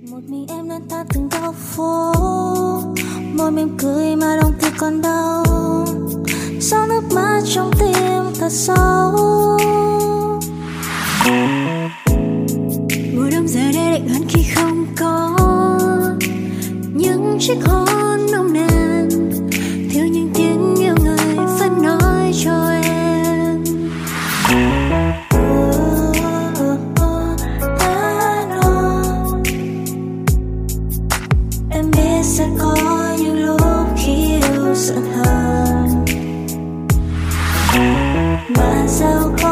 Một mình em nên ta từng góc phố, môi mỉm cười mà lòng thì còn đau, giọt nước mắt trong tim thật sâu. Mùa đông giờ đây lạnh hơn khi không có những chiếc hôn nồng nàn, thiếu những tiếng yêu người vẫn nói cho em. Em biết sẽ có những lúc khi yêu giận hờn, mà sao có